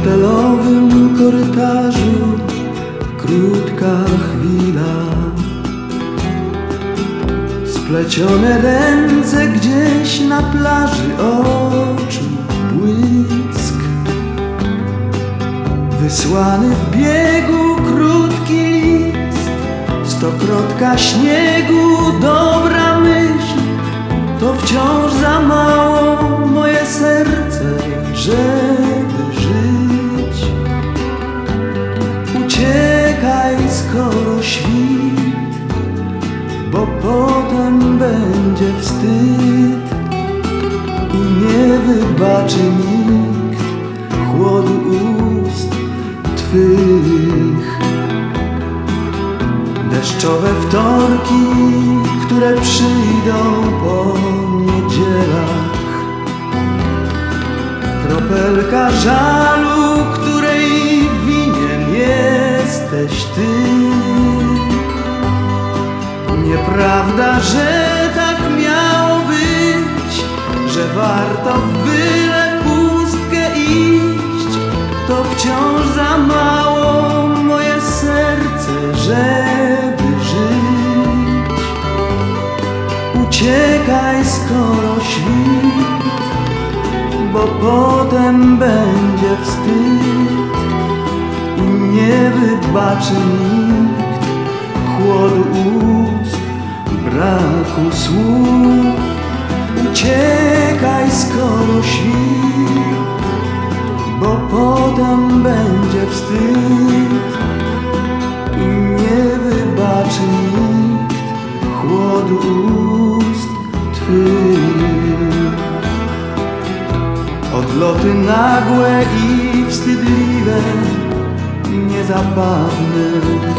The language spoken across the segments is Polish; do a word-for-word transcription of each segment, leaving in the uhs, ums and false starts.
hotelowym korytarzu krótka chwila. Splecione ręce gdzieś na plaży, oczu błysk. Wysłany w biegu krótki list, stokrotka śniegu, dobra myśl. To wciąż za mało moje serce, żeby żyć. Uciekaj, skoro świt, bo potem będzie wstyd i nie wybaczy nikt chłodu ust twych. Deszczowe wtorki, które przyjdą po niedzielach, kropelka żalu, której winien jesteś ty. Nieprawda, że tak miało być, że warto w byle pustkę iść. To wciąż za mało moje serce, żeby żyć. Uciekaj, skoro świt, bo potem będzie wstyd i nie wybaczy nikt chłodu ust, braku słów. Uciekaj, skoro świt, bo potem będzie wstyd i nie wybaczy nikt chłodu ust twych. Odloty nagłe i wstydliwe, niezabawne,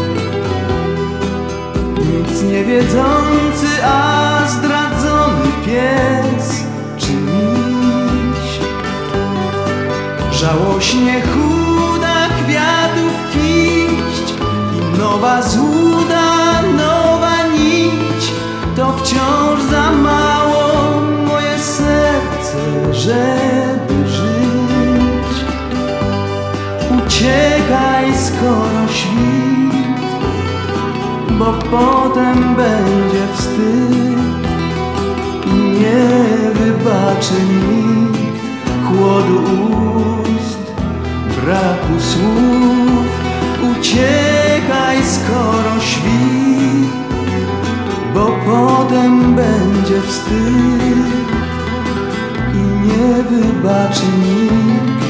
nic nie wiedzący, a zdradzony pies czy miś. Żałośnie chuda kwiatów kiść i nowa złuda, nowa nić. To wciąż za mało moje serce, żeby żyć. Uciekaj, skoro świt, bo potem będzie wstyd i nie wybaczy nikt chłodu ust, braku słów. Uciekaj, skoro świt, bo potem będzie wstyd i nie wybaczy nikt